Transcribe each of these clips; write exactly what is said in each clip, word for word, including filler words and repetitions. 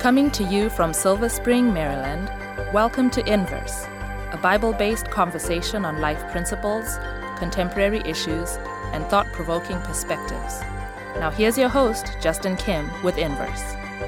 Coming to you from Silver Spring, Maryland, welcome to Inverse, a Bible-based conversation on life principles, contemporary issues, and thought-provoking perspectives. Now here's your host, Justin Kim, with Inverse.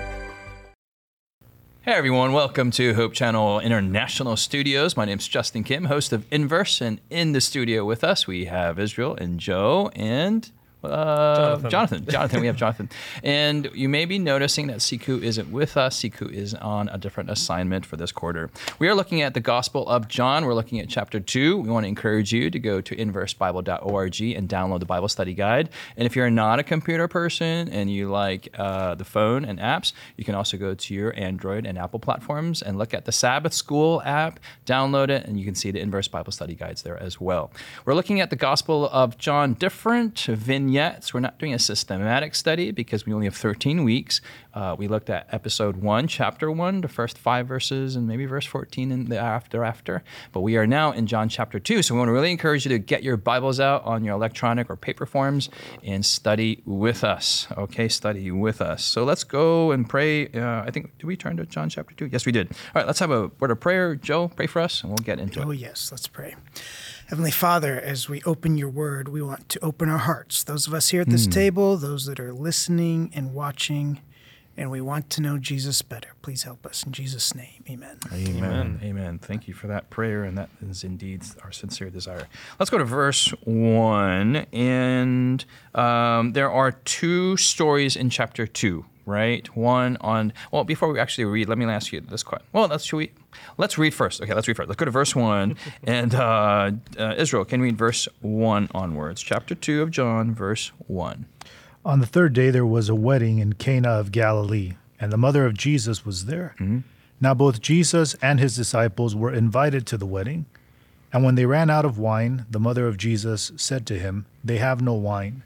Hey everyone, welcome to Hope Channel International Studios. My name's Justin Kim, host of Inverse, and in the studio with us we have Israel and Joe and uh, Jonathan. Jonathan. Jonathan, we have Jonathan. And you may be noticing that Siku isn't with us. Siku is on a different assignment for this quarter. We are looking at the Gospel of John. We're looking at chapter two. We want to encourage you to go to inverse bible dot org and download the Bible study guide. And if you're not a computer person and you like uh, the phone and apps, you can also go to your Android and Apple platforms and look at the Sabbath School app, download it, and you can see the Inverse Bible study guides there as well. We're looking at the Gospel of John, different vignettes. We're not doing a systematic study because we only have thirteen weeks. Uh, we looked at episode one, chapter one, the first five verses, and maybe verse fourteen and the after after. But we are now in John chapter two, so we want to really encourage you to get your Bibles out on your electronic or paper forms and study with us. Okay, study with us. So let's go and pray. Uh, I think, did we turn to John chapter two? Yes, we did. All right, let's have a word of prayer. Joe, pray for us, and we'll get into Oh, it. Oh, yes, let's pray. Heavenly Father, as we open your word, we want to open our hearts. Those of us here at this mm. table, those that are listening and watching, and we want to know Jesus better. Please help us. In Jesus' name, amen. Amen. Amen. Amen. Thank you for that prayer, and that is indeed our sincere desire. Let's go to verse one, and um, there are two stories in chapter two, right? One on, well, before we actually read, let me ask you this question. Well, let's, should we, let's read first. Okay, let's read first. Let's go to verse one, and uh, uh, Israel, can read verse one onwards. Chapter two of John, verse one. On the third day there was a wedding in Cana of Galilee, and the mother of Jesus was there. Mm-hmm. Now both Jesus and his disciples were invited to the wedding. And when they ran out of wine, the mother of Jesus said to him, "They have no wine."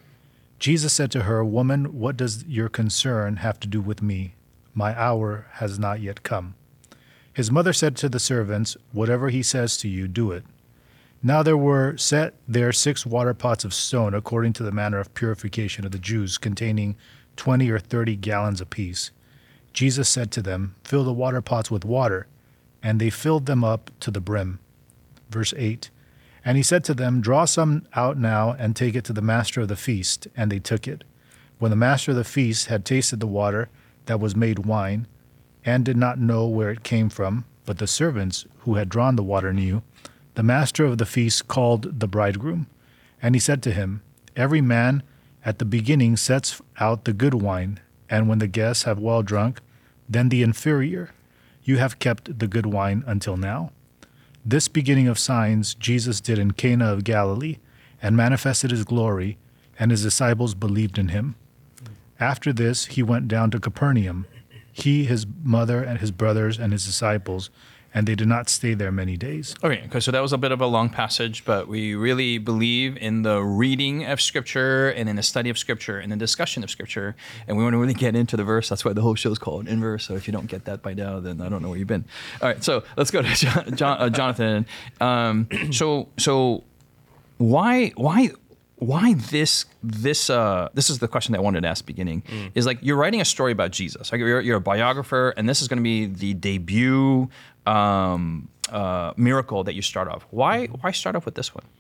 Jesus said to her, "Woman, what does your concern have to do with me? My hour has not yet come." His mother said to the servants, "Whatever he says to you, do it." Now there were set there six water pots of stone, according to the manner of purification of the Jews, containing twenty or thirty gallons apiece. Jesus said to them, "Fill the water pots with water." And they filled them up to the brim. Verse eight. And he said to them, "Draw some out now and take it to the master of the feast." And they took it. When the master of the feast had tasted the water that was made wine, and did not know where it came from, but the servants who had drawn the water knew, the master of the feast called the bridegroom. And he said to him, "Every man at the beginning sets out the good wine, and when the guests have well drunk, then the inferior. You have kept the good wine until now." This beginning of signs Jesus did in Cana of Galilee, and manifested his glory, and his disciples believed in him. After this he went down to Capernaum, he, his mother, and his brothers, and his disciples, and they did not stay there many days. Okay, okay, so that was a bit of a long passage, but we really believe in the reading of Scripture and in the study of Scripture and the discussion of Scripture, and we want to really get into the verse. That's why the whole show is called Inverse, so if you don't get that by now, then I don't know where you've been. All right, so let's go to John, John, uh, Jonathan. Um, so so why why... Why this, this, uh, this is the question that I wanted to ask beginning, mm. is like, you're writing a story about Jesus. Like you're, you're a biographer, and this is going to be the debut um, uh, miracle that you start off. Why, why start off with this one?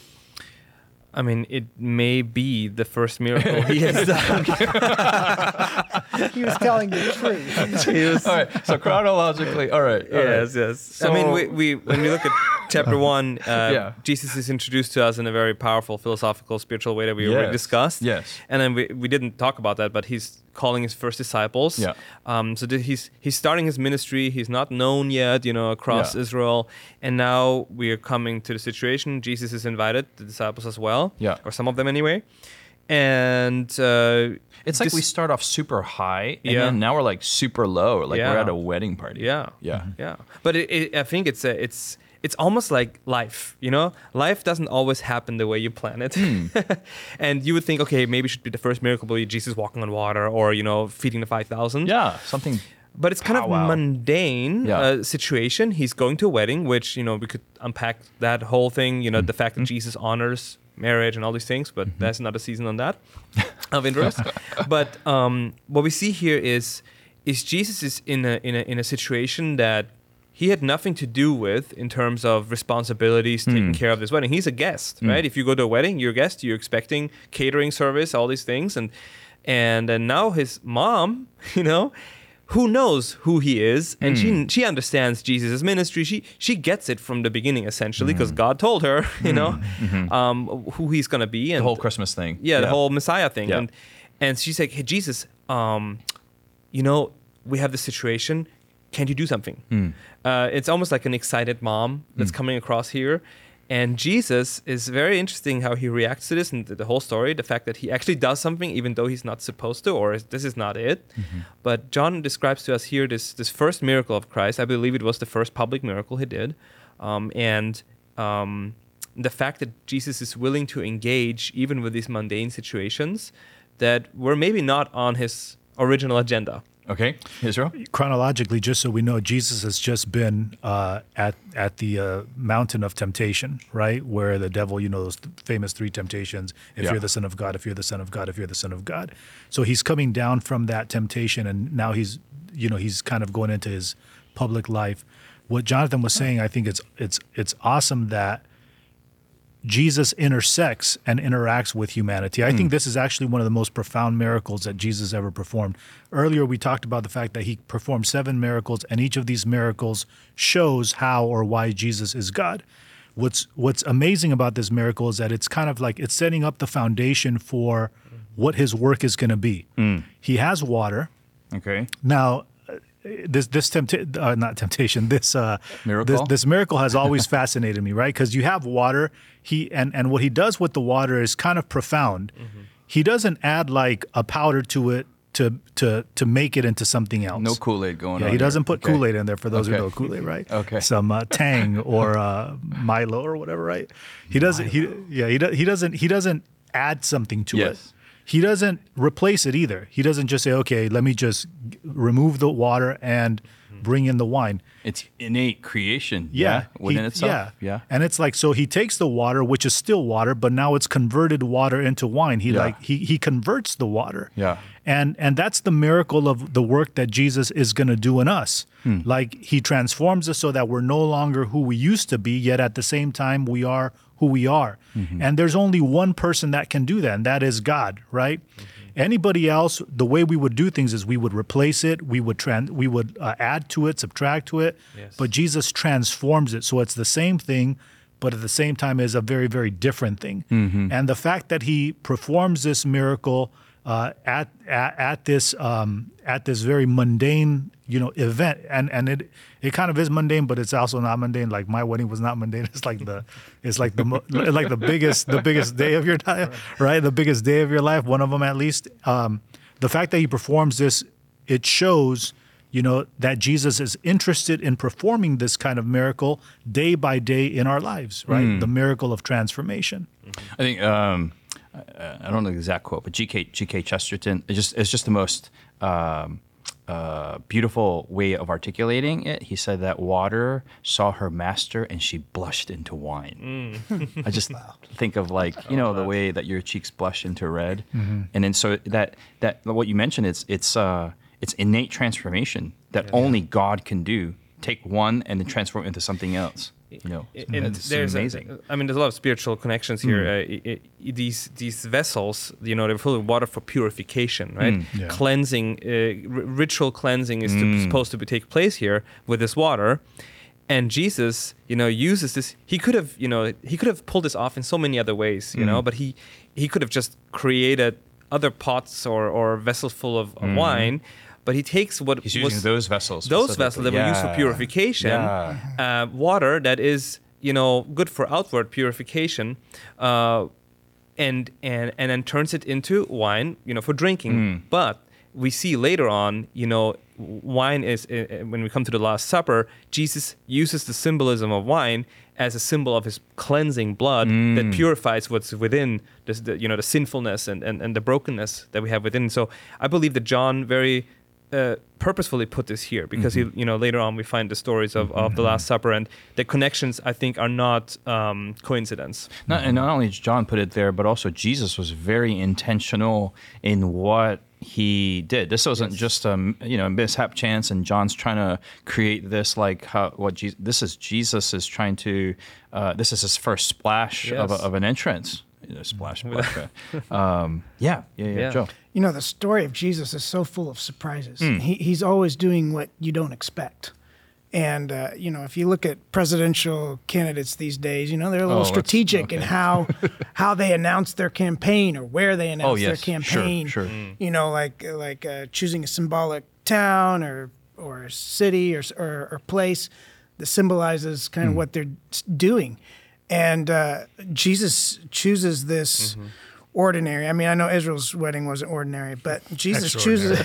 I mean, it may be the first miracle he has done. He was telling the truth. He was, all right, so chronologically, all right. All yes, right. yes. So, I mean, we, we when we look at chapter one, uh, yeah. Jesus is introduced to us in a very powerful, philosophical, spiritual way that we yes. already discussed. Yes. And then we, we didn't talk about that, but he's calling his first disciples. Yeah. Um, so that he's he's starting his ministry. He's not known yet, you know, across yeah. Israel. And now we are coming to the situation. Jesus is invited, the disciples as well. Yeah. Or some of them anyway. And uh, it's like this, we start off super high, and yeah. then now we're like super low, like yeah. we're at a wedding party. Yeah. Yeah. Mm-hmm. Yeah. But it, it, I think it's a, it's it's almost like life, you know? Life doesn't always happen the way you plan it. Mm. And you would think, okay, maybe it should be the first miracle be Jesus walking on water, or, you know, feeding the five thousand. Yeah, something. But it's kind Pow of wow. mundane Yeah. uh, situation. He's going to a wedding, which, you know, we could unpack that whole thing, you know, mm-hmm. the fact that mm-hmm. Jesus honors marriage and all these things, but mm-hmm. there's another season on that of interest. But um, what we see here is is Jesus is in a in a in a situation that he had nothing to do with in terms of responsibilities, taking care of this wedding. He's a guest, right? If you go to a wedding, you're a guest. You're expecting catering service, all these things, and and and now his mom, you know, who knows who he is, and she she understands Jesus' ministry. She she gets it from the beginning, essentially, because God told her, you know, Mm-hmm. um, who he's gonna be, and The whole Christmas thing. yeah, the whole Messiah thing, Yeah. and and she's like, hey, Jesus, um, you know, we have this situation. Can't you do something? Mm. Uh, it's almost like an excited mom that's coming across here. And Jesus is very interesting how he reacts to this and the, the whole story, the fact that he actually does something even though he's not supposed to, or is, this is not it. Mm-hmm. But John describes to us here this this first miracle of Christ. I believe it was the first public miracle he did. Um, and um, the fact that Jesus is willing to engage even with these mundane situations that were maybe not on his original agenda. Okay, Israel? Chronologically, just so we know, Jesus has just been uh, at at the uh, mountain of temptation, right? Where the devil, you know, those famous three temptations: if Yeah. you're the Son of God, if you're the Son of God, if you're the Son of God. So he's coming down from that temptation, and now he's, you know, he's kind of going into his public life. What Jonathan was saying, I think it's it's it's awesome that Jesus intersects and interacts with humanity. I think this is actually one of the most profound miracles that Jesus ever performed. Earlier, we talked about the fact that he performed seven miracles, and each of these miracles shows how or why Jesus is God. What's what's amazing about this miracle is that it's kind of like it's setting up the foundation for what his work is going to be. He has water. Okay. Now, uh, this this tempta- uh, not temptation. This uh, Miracle? This, this miracle has always fascinated me, right? Because you have water. He and and what he does with the water is kind of profound. Mm-hmm. He doesn't add like a powder to it to to to make it into something else. No Kool-Aid going Yeah, on. he doesn't here. put Okay. Kool-Aid in there for those Okay. who know Kool-Aid, right? Okay. Some uh, Tang or uh, Milo or whatever, right? He doesn't. He yeah. He do, he doesn't. He doesn't add something to it. Yes. He doesn't replace it either. He doesn't just say, okay, let me just g- remove the water and bring in the wine. It's innate creation. Yeah, Within he- itself. Yeah, Yeah. And it's like, so he takes the water, which is still water, but now it's converted water into wine. He Yeah. like he he converts the water. Yeah. And and that's the miracle of the work that Jesus is going to do in us. Hmm. Like he transforms us so that we're no longer who we used to be, yet at the same time we are who we are. Mm-hmm. And there's only one person that can do that, and that is God, right? Anybody else, the way we would do things is we would replace it, we would trans, we would uh, add to it, subtract to it. Yes. But Jesus transforms it, so it's the same thing, but at the same time is a very, very different thing. And the fact that he performs this miracle uh, at, at at this um, at this very mundane, you know, event, and and it it kind of is mundane, but it's also not mundane. Like my wedding was not mundane. It's like the it's like the mo- like the biggest the biggest day of your life, right? The biggest day of your life, one of them at least. Um, the fact that he performs this, it shows, you know, that Jesus is interested in performing this kind of miracle day by day in our lives, right? The miracle of transformation. I think um, I I don't know the exact quote, but G K G K Chesterton. It's just it's just the most um, uh, beautiful way of articulating it. He said that water saw her master and she blushed into wine. I just think of like you know the way that your cheeks blush into red, and then so that that what you mentioned it's it's uh, it's innate transformation that only God can do. Take one and then transform it into something else. You know, And it's there's a- amazing. I mean, there's a lot of spiritual connections here. Uh, i i these these vessels, you know, they're full of water for purification, right? Yeah. Cleansing, uh, r- ritual cleansing is to, supposed to be, take place here with this water. And Jesus, you know, uses this. He could have, you know, he could have pulled this off in so many other ways, you know, but he he could have just created other pots or or vessels full of, of wine. But he takes what He's using was those vessels. those specifically. vessels that were used for Yeah. purification, Yeah. uh, water that is, you know, good for outward purification, uh, and and and then turns it into wine, you know, for drinking. But we see later on, you know, wine is uh, when we come to the Last Supper, Jesus uses the symbolism of wine as a symbol of his cleansing blood that purifies what's within this, the, you know, the sinfulness and, and, and the brokenness that we have within. So I believe that John very uh, purposefully put this here because he, you know, later on we find the stories of, of the Last Supper, and the connections I think are not um, coincidence. Not, and not only did John put it there, but also Jesus was very intentional in what he did. This wasn't Yes. just a you know mishap chance, and John's trying to create this like how what Jesus, this is Jesus is trying to. Uh, this is his first splash of, a, Yes. of an entrance. You know, splash, splash. um, yeah, yeah, yeah, Yeah. Joe. You know, the story of Jesus is so full of surprises. Hmm. He, he's always doing what you don't expect. And, uh, you know, if you look at presidential candidates these days, you know, they're a little Oh, that's- strategic in okay. how how they announce their campaign or where they announce Oh, yes, their sure, campaign. sure. You know, like like uh, choosing a symbolic town or or a city or, or, or place that symbolizes kind of Hmm. what they're s- doing. And uh, Jesus chooses this Mm-hmm. ordinary. I mean, I know Israel's wedding wasn't ordinary, but Jesus chooses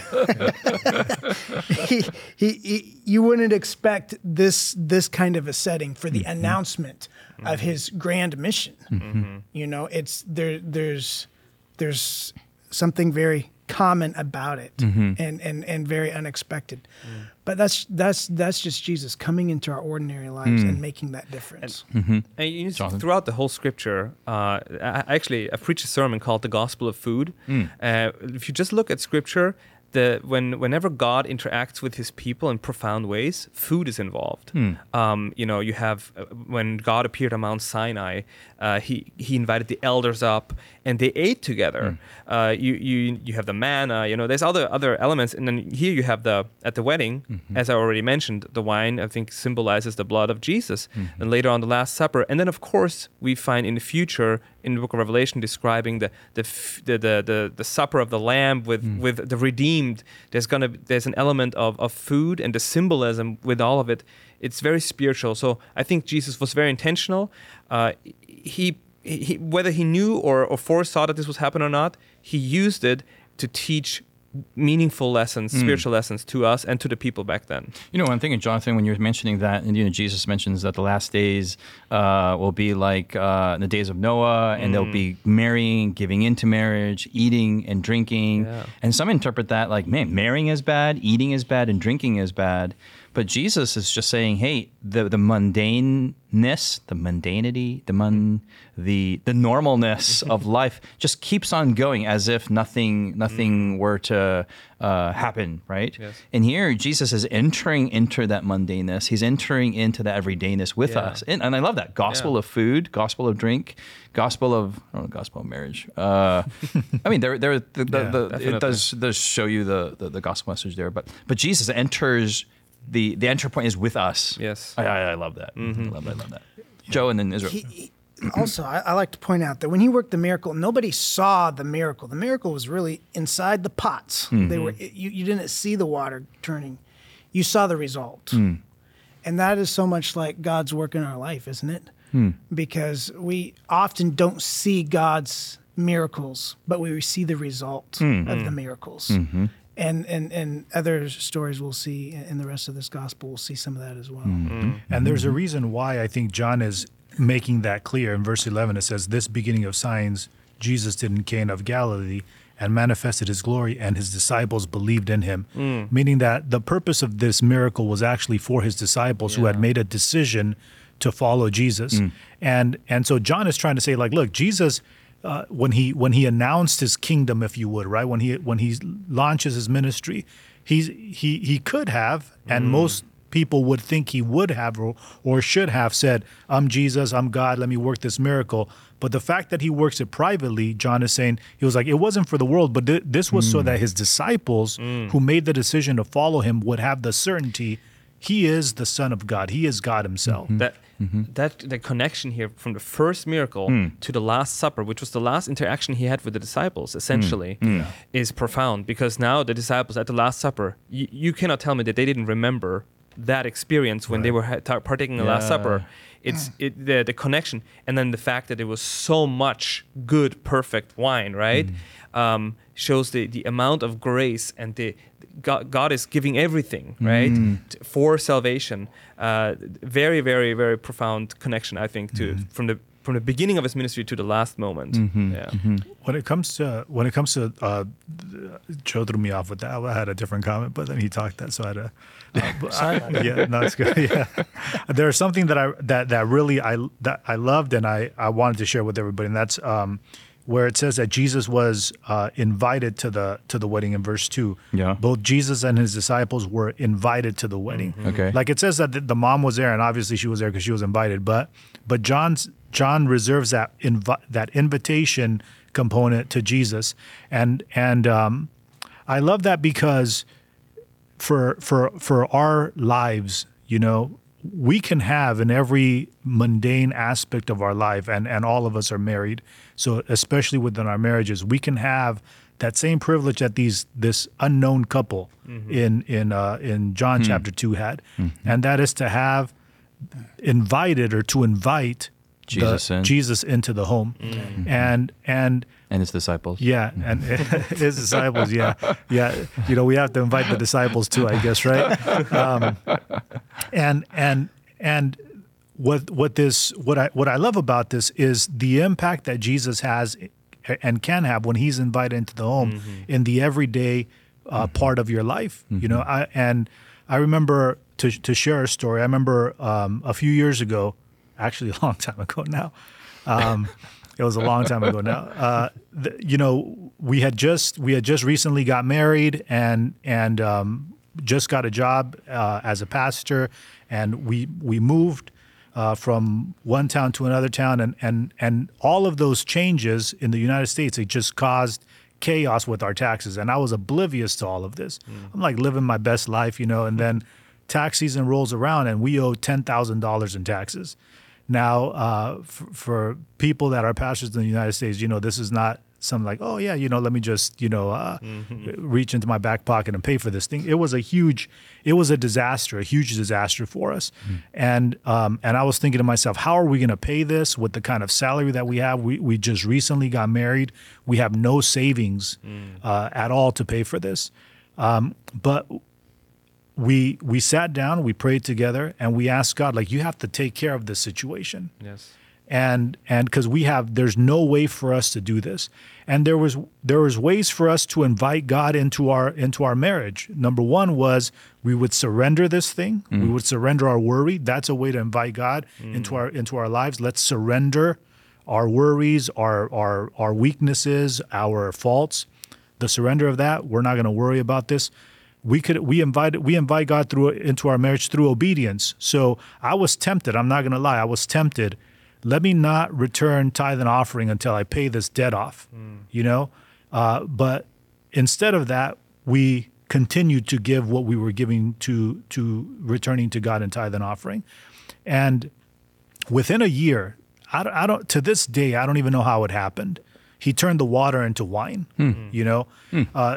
he, he, he, you wouldn't expect this this kind of a setting for the announcement of his grand mission. You know, it's there. There's there's something very common about it, and, and and very unexpected. But that's that's that's just Jesus coming into our ordinary lives and making that difference. And you know, Jonathan? throughout the whole scripture, uh, I, actually, I preached a sermon called "The Gospel of Food." Uh, if you just look at scripture, the when whenever God interacts with His people in profound ways, food is involved. Um, you know, you have uh, when God appeared on Mount Sinai, uh, he he invited the elders up and they ate together. Uh, you you you have the manna. You know, there's other other elements, and then here you have the at the wedding, as I already mentioned, the wine I think symbolizes the blood of Jesus, and later on the Last Supper, and then of course we find in the future in the Book of Revelation describing the the f- the the, the, the supper of the Lamb with with the redeemed. There's gonna there's an element of, of food and the symbolism with all of it. It's very spiritual. So I think Jesus was very intentional. Uh, he, he whether he knew or, or foresaw that this was happening or not, he used it to teach meaningful lessons, spiritual lessons to us and to the people back then. You know, one thing, Jonathan, when you were mentioning that, and you know, Jesus mentions that the last days uh, will be like uh, the days of Noah, and they'll be marrying, giving into marriage, eating and drinking. Yeah. And some interpret that like, man, marrying is bad, eating is bad, and drinking is bad. But Jesus is just saying, hey, the the mundaneness, the mundanity, the mun, the the normalness of life just keeps on going as if nothing nothing were to uh, happen, right? Yes. And here Jesus is entering into that mundaneness. He's entering into that everydayness with Yeah. us, and, and I love that gospel Yeah. of food, gospel of drink, gospel of I don't know, gospel of marriage. Uh, I mean, there there the, the, Yeah, the, it definitely. does does show you the, the the gospel message there, but but Jesus enters. The the entry point is with us. Yes. I, I, I love that. I love that. I love that. Joe and then Israel. He, he- also, I, I like to point out that when he worked the miracle, nobody saw the miracle. The miracle was really inside the pots. They were you, you didn't see the water turning. You saw the result. And that is so much like God's work in our life, isn't it? Because we often don't see God's miracles, but we see the result of the miracles. And, and and other stories we'll see in the rest of this gospel, we'll see some of that as well. And there's a reason why I think John is making that clear. In verse eleven, it says, "This beginning of signs Jesus did in Cana of Galilee and manifested his glory, and his disciples believed in him." Meaning that the purpose of this miracle was actually for his disciples who had made a decision to follow Jesus. And and so John is trying to say, like, look, Jesus, uh, when he when he announced his kingdom, if you would, right, when he when he launches his ministry, he's he he could have, and most people would think he would have or, or should have said, "I'm Jesus, I'm God, let me work this miracle." But the fact that he works it privately, John is saying, he was like, it wasn't for the world, but th- this was so that his disciples who made the decision to follow him would have the certainty he is the Son of God. He is God himself. That that the connection here from the first miracle to the Last Supper, which was the last interaction he had with the disciples, essentially, is profound. Because now the disciples at the Last Supper, you, you cannot tell me that they didn't remember that experience when they were ha- ta- partaking in the Last Yeah. Supper. It's it the the connection, and then the fact that it was so much good, perfect wine, right? Um, shows the, the amount of grace and the God, God is giving everything, right, t- for salvation. Uh, very, very, very profound connection, I think, to from the from the beginning of his ministry to the last moment. Yeah. When it comes to when it comes to uh, Joe threw me off with that. I had a different comment, but then he talked that, so I had a. Uh, yeah, no, it's good. Yeah, there's something that I that that really I that I loved and I I wanted to share with everybody, and that's um, where it says that Jesus was uh, invited to the to the wedding in verse two. Yeah. Both Jesus and his disciples were invited to the wedding. Okay. Like it says that the, the mom was there, and obviously she was there because she was invited. But but John's John reserves that invi- that invitation component to Jesus, and and um, I love that because for for for our lives, you know, we can have in every mundane aspect of our life, and, and all of us are married, so especially within our marriages, we can have that same privilege that these this unknown couple mm-hmm. in in uh, in John mm-hmm. chapter two had, mm-hmm. and that is to have invited or to invite Jesus, the, in. Jesus into the home, mm-hmm. and and. And his disciples. Yeah, and his disciples, yeah. Yeah, you know, we have to invite the disciples too, I guess, right? Um, and and and what what this what I what I love about this is the impact that Jesus has and can have when he's invited into the home mm-hmm. in the everyday uh, mm-hmm. part of your life. Mm-hmm. You know, I and I remember to to share a story. I remember um, a few years ago, actually a long time ago now. Um, It was a long time ago now. Uh, the, you know, we had just we had just recently got married and and um, just got a job uh, as a pastor, and we we moved uh, from one town to another town, and and and all of those changes in the United States, it just caused chaos with our taxes, and I was oblivious to all of this. Mm. I'm like living my best life, you know, and then tax season rolls around, and we owe ten thousand dollars in taxes. Now, uh, f- for people that are pastors in the United States, you know, this is not something like, oh, yeah, you know, let me just, you know, uh, mm-hmm. reach into my back pocket and pay for this thing. It was a huge, it was a disaster, a huge disaster for us. Mm-hmm. And um, and I was thinking to myself, how are we going to pay this with the kind of salary that we have? We, we just recently got married. We have no savings mm. uh, at all to pay for this. Um, but We we sat down, we prayed together, and we asked God, like, you have to take care of this situation. Yes. And and because we have, there's no way for us to do this. And there was there was ways for us to invite God into our into our marriage. Number one was we would surrender this thing. Mm. We would surrender our worry. That's a way to invite God mm. into our into our lives. Let's surrender our worries, our our our weaknesses, our faults. The surrender of that, we're not going to worry about this. We could we invite we invite God through into our marriage through obedience. So I was tempted. I'm not going to lie. I was tempted. Let me not return tithe and offering until I pay this debt off. Mm. You know, uh, but instead of that, we continued to give what we were giving to to returning to God in tithe and offering, and within a year, I don't, I don't to this day I don't even know how it happened. He turned the water into wine. Mm. You know. Mm. Uh,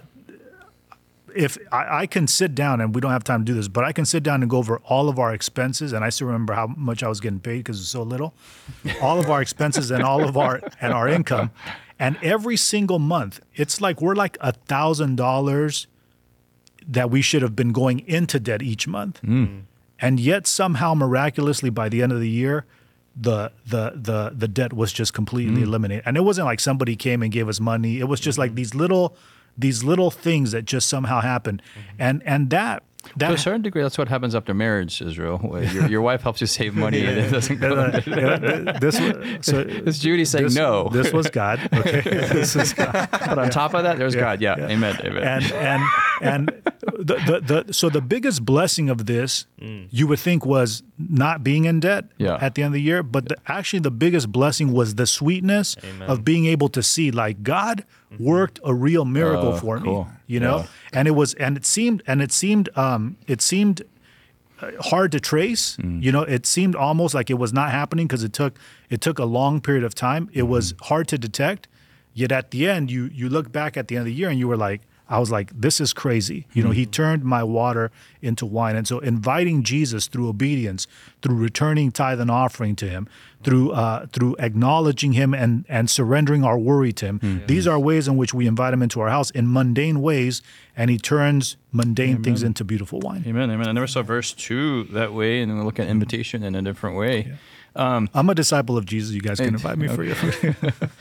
If I, I can sit down, and we don't have time to do this, but I can sit down and go over all of our expenses, and I still remember how much I was getting paid because it's so little, all of our expenses and all of our and our income, and every single month, it's like we're like a thousand dollars that we should have been going into debt each month, mm. and yet somehow miraculously by the end of the year, the the the the debt was just completely mm. eliminated, and it wasn't like somebody came and gave us money. It was just mm-hmm. like these little. These little things that just somehow happen, mm-hmm. and and that that to a certain degree, that's what happens after marriage, Israel. Your, your wife helps you save money, yeah. and it doesn't go. yeah, this was, so it's Judy saying this, no. This was God. Okay, this is God. But on yeah. top of that, there's yeah. God. Yeah. yeah, amen, amen. And and and the, the the so the biggest blessing of this, mm. you would think, was not being in debt yeah. at the end of the year, but the, actually the biggest blessing was the sweetness amen. Of being able to see, like, God worked a real miracle uh, for cool. me, you know, yeah. and it was, and it seemed, and it seemed, um, it seemed hard to trace. Mm. You know, it seemed almost like it was not happening because it took, it took a long period of time. It mm. was hard to detect. Yet at the end, you you look back at the end of the year and you were like, I was like, this is crazy. You know, mm. he turned my water into wine. And so inviting Jesus through obedience, through returning tithe and offering to him, through uh, through acknowledging him and, and surrendering our worry to him. Mm. Yes. These are ways in which we invite him into our house in mundane ways, and he turns mundane amen. Things into beautiful wine. Amen, amen. I never saw verse two that way, and then we look at invitation in a different way. Yeah. Um, I'm a disciple of Jesus. You guys can invite me for your food.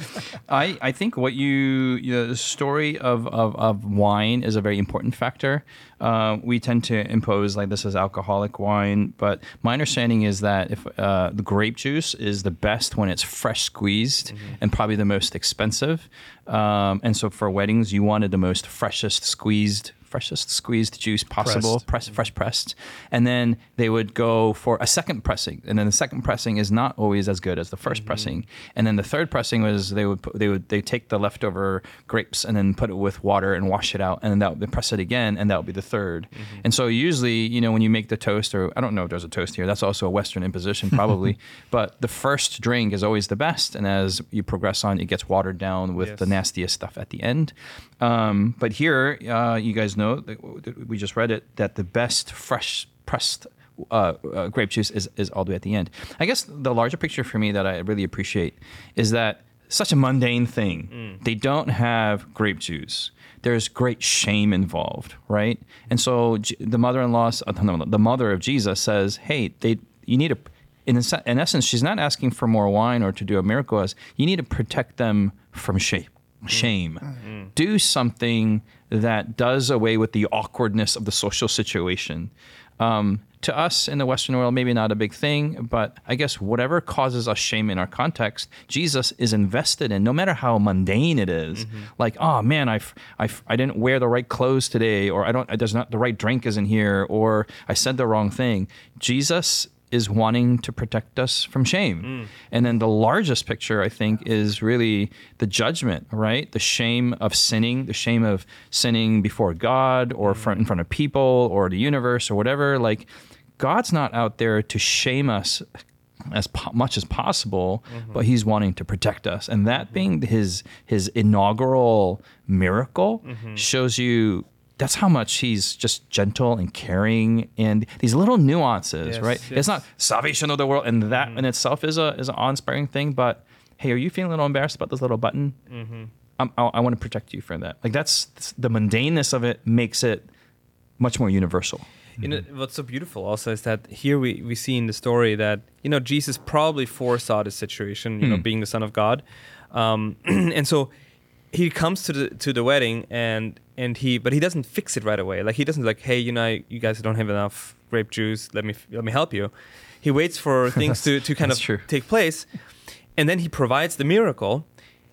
I, I think what you, you know, the story of, of, of wine is a very important factor. Uh, we tend to impose like this is alcoholic wine, but my understanding is that if uh, the grape juice is the best when it's fresh squeezed mm-hmm. and probably the most expensive. Um, and so for weddings, you wanted the most freshest squeezed freshest squeezed juice possible, Pressed. Press, fresh pressed. And then they would go for a second pressing. And then the second pressing is not always as good as the first mm-hmm. pressing. And then the third pressing was they would put, they would they take the leftover grapes and then put it with water and wash it out. And then that would press it again, and that would be the third. Mm-hmm. And so usually, you know, when you make the toast, or I don't know if there's a toast here, that's also a Western imposition probably. But the first drink is always the best. And as you progress on, it gets watered down with yes. the nastiest stuff at the end. Um, but here, uh, you guys know, we just read it, that the best fresh pressed uh, uh, grape juice is, is all the way at the end. I guess the larger picture for me that I really appreciate is that such a mundane thing. Mm. They don't have grape juice. There's great shame involved, right? And so the mother-in-law, uh, the mother of Jesus says, hey, they you need a, in, in essence, she's not asking for more wine or to do a miracle. As you need to protect them from shame. Shame. Mm-hmm. Do something that does away with the awkwardness of the social situation. Um, to us in the Western world, maybe not a big thing, but I guess whatever causes us shame in our context, Jesus is invested in, no matter how mundane it is. Mm-hmm. Like, oh man, I I I didn't wear the right clothes today, or I don't, there's not the right drink isn't here, or I said the wrong thing. Jesus is wanting to protect us from shame. Mm. And then the largest picture, I think, is really the judgment, right? The shame of sinning, the shame of sinning before God or mm. in front of people or the universe or whatever. Like, God's not out there to shame us as po- much as possible, mm-hmm. but he's wanting to protect us. And that mm-hmm. being his, his inaugural miracle mm-hmm. shows you that's how much he's just gentle and caring, and these little nuances, yes, right? Yes. It's not salvation of the world, and that mm-hmm. in itself is a is an awe-inspiring thing. But hey, are you feeling a little embarrassed about this little button? Mm-hmm. Um, I, I want to protect you from that. Like that's, that's the mundaneness of it makes it much more universal. You know, what's so beautiful also is that here we, we see in the story that, you know, Jesus probably foresaw this situation, you mm. know, being the Son of God. Um, and so he comes to the to the wedding and and he but he doesn't fix it right away. Like he doesn't like, hey, you know, you guys don't have enough grape juice. Let me let me help you. He waits for things to, to kind of true. take place, and then he provides the miracle.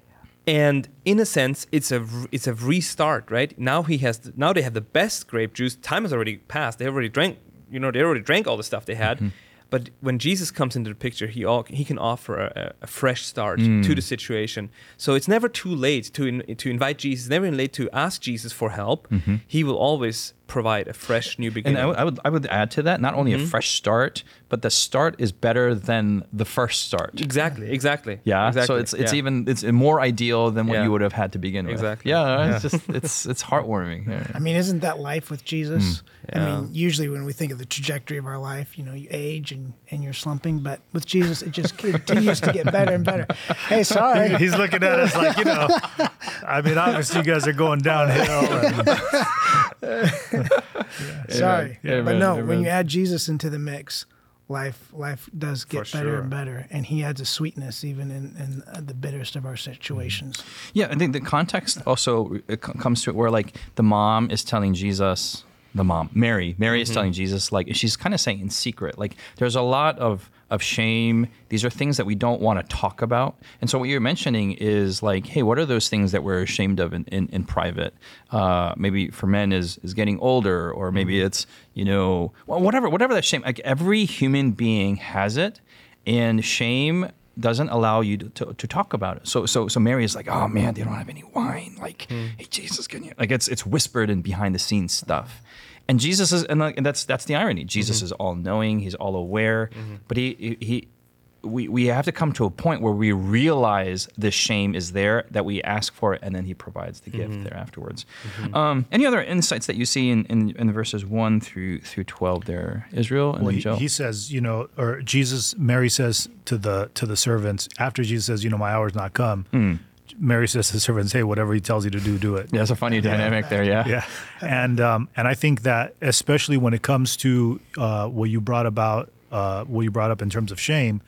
And in a sense, it's a it's a restart, right? Now he has now they have the best grape juice. Time has already passed. They already drank, you know, they already drank all the stuff they had. Mm-hmm. But when Jesus comes into the picture, he all, he can offer a, a fresh start mm. to the situation. So it's never too late to in, to invite Jesus. Never too late to ask Jesus for help. Mm-hmm. He will always provide a fresh new beginning. And I, w- I would I would add to that, not only mm-hmm. a fresh start, but the start is better than the first start. Exactly, exactly. Yeah. Exactly. So it's it's yeah. even it's more ideal than what yeah. you would have had to begin with. Exactly. Yeah. yeah. It's just it's it's heartwarming. Yeah. I mean, isn't that life with Jesus? Mm. Yeah. I mean, usually when we think of the trajectory of our life, you know, you age and, and you're slumping, but with Jesus, it just continues to get better and better. Hey, sorry. He's looking at us like, you know, I mean, obviously you guys are going downhill. And, yeah. Sorry. Amen. But no, Amen. when you add Jesus into the mix, life life does get For better sure. and better. And he adds a sweetness even in, in the bitterest of our situations. Yeah, I think the context also it c- comes to it where like the mom is telling Jesus, the mom, Mary, Mary mm-hmm. is telling Jesus, like she's kind of saying in secret, like there's a lot of of shame. These are things that we don't want to talk about. And so what you're mentioning is like, hey, what are those things that we're ashamed of in, in, in private? Uh, maybe for men is is getting older, or maybe mm-hmm. it's, you know, well, whatever, whatever that shame, like every human being has it, and shame doesn't allow you to, to, to talk about it. So so so Mary is like, oh man, they don't have any wine. Like, mm. hey, Jesus, can you? Like it's it's whispered and behind the scenes stuff. And Jesus is, and, like, and that's that's the irony. Jesus mm-hmm. is all knowing; he's all aware. Mm-hmm. But he, he, he, we we have to come to a point where we realize the shame is there, that we ask for it, and then he provides the gift mm-hmm. there afterwards. Mm-hmm. Um, any other insights that you see in, in, in the verses one through through twelve there, Israel and well, then he, Joe? he says, you know, or Jesus, Mary says to the to the servants after Jesus says, you know, my hour's not come. Mm. Mary says to the servants, hey, whatever he tells you to do, do it. Yeah, it's a funny dynamic there, yeah. Yeah. And um, and I think that especially when it comes to uh, what you brought about, uh, what you brought up in terms of shame, mm.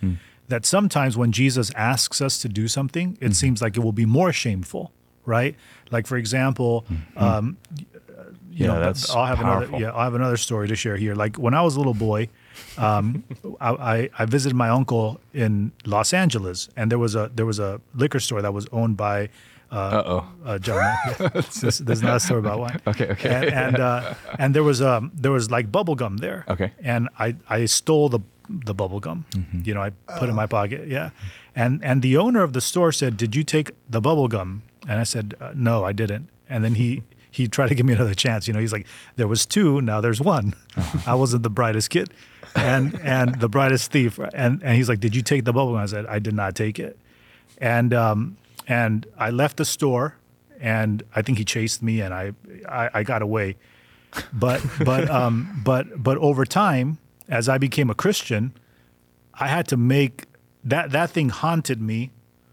that sometimes when Jesus asks us to do something, it Mm-hmm. seems like it will be more shameful, right? Like for example, um, you Yeah, know, that's I'll have powerful. another. Yeah, I'll have another story to share here. Like when I was a little boy, um, I, I, I visited my uncle in Los Angeles, and there was a there was a liquor store that was owned by uh, Uh-oh. a gentleman. this, this is not a story about wine. Okay, okay. And and, uh, and there was um there was like bubble gum there. Okay. And I, I stole the the bubble gum. You know, I put it in my pocket. Yeah. And and the owner of the store said, "Did you take the bubble gum?" And I said, uh, "No, I didn't." And then he he tried to give me another chance. You know, he's like, "There was two, now there's one." I wasn't the brightest kid, and and the brightest thief. And and he's like, "Did you take the bubble gum?" I said, "I did not take it." And um and I left the store, and I think he chased me, and I I, I got away. But but um but but over time, as I became a Christian, I had to make that that thing haunted me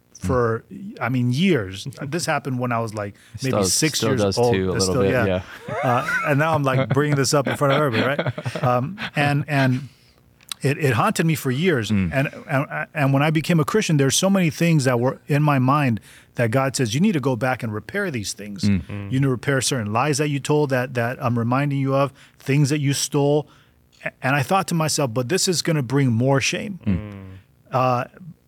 for I mean years. This happened when I was like maybe Still- six still years does old. too, a It's little bit, yeah. Uh, and now I'm like bringing this up in front of everybody, right? Um, and and it, it haunted me for years. Mm. And, and and when I became a Christian, there's so many things that were in my mind that God says you need to go back and repair these things. Mm. You need to repair certain lies that you told that that I'm reminding you of, things that you stole. And I thought to myself, but this is going to bring more shame. Mm. Uh,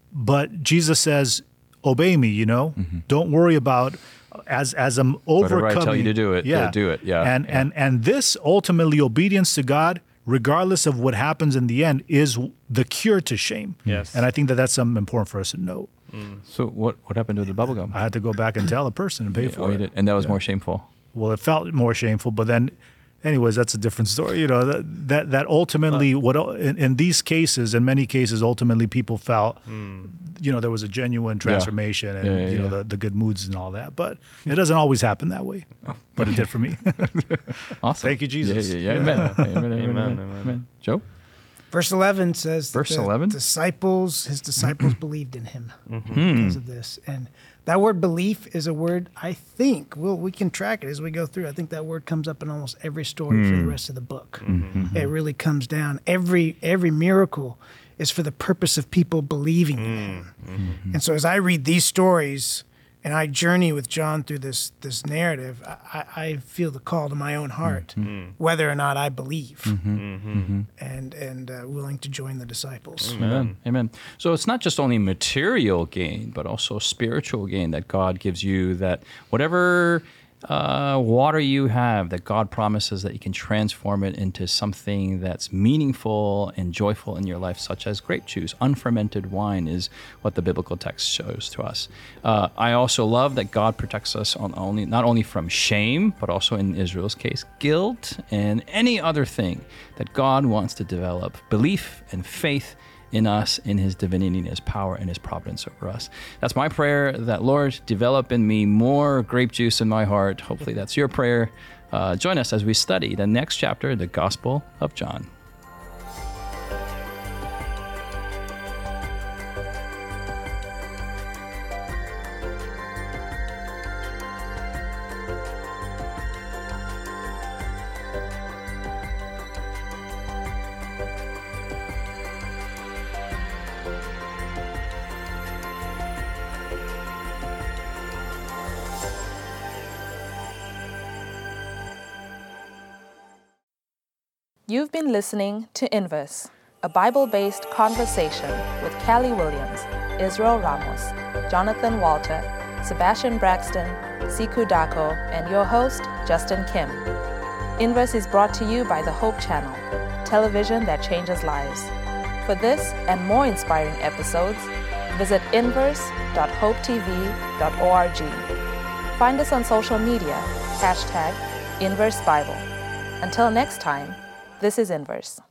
but Jesus says, obey me, you know, Mm-hmm. don't worry about as as I'm overcoming. Whatever I tell you to do it, yeah, do it, yeah, And yeah. and and this ultimately obedience to God, regardless of what happens in the end, is the cure to shame. Yes. And I think that that's something important for us to know. So what what happened to the bubble gum? I had to go back and tell a person and pay for Oh, you it. did, and that was more shameful. Well, it felt more shameful, but then, anyways, that's a different story. You know that that, that ultimately, what in, in these cases, in many cases, ultimately people felt, you know, there was a genuine transformation and Yeah, yeah, you know yeah. the, the good moods and all that. But it doesn't always happen that way. But it did for me. Awesome. Thank you, Jesus. Yeah, yeah, yeah. Amen. Amen. Amen. Amen, Amen. amen. Amen. Joe? Verse eleven says, that Verse the eleven? disciples, his disciples believed in him because of this. And that word belief is a word, I think, well, we can track it as we go through. I think that word comes up in almost every story for the rest of the book. It really comes down. Every every miracle is for the purpose of people believing in him. And so as I read these stories and I journey with John through this this narrative, I, I feel the call to my own heart, whether or not I believe, and and uh, willing to join the disciples. Amen. Amen. So it's not just only material gain, but also spiritual gain that God gives you, that whatever uh, water you have, that God promises that you can transform it into something that's meaningful and joyful in your life, such as grape juice. Unfermented wine is what the biblical text shows to us. Uh, I also love that God protects us on only not only from shame, but also in Israel's case, guilt and any other thing that God wants to develop belief and faith in us, in his divinity, in his power, and his providence over us. That's my prayer, that Lord, develop in me more grape juice in my heart. Hopefully that's your prayer. Uh, join us as we study the next chapter, the Gospel of John. You've been listening to Inverse, a Bible-based conversation with Callie Williams, Israel Ramos, Jonathan Walter, Sebastian Braxton, Siku Dako, and your host, Justin Kim. Inverse is brought to you by the Hope Channel, television that changes lives. For this and more inspiring episodes, visit inverse dot hope t v dot org. Find us on social media, hashtag Inverse Bible. Until next time, this is Inverse.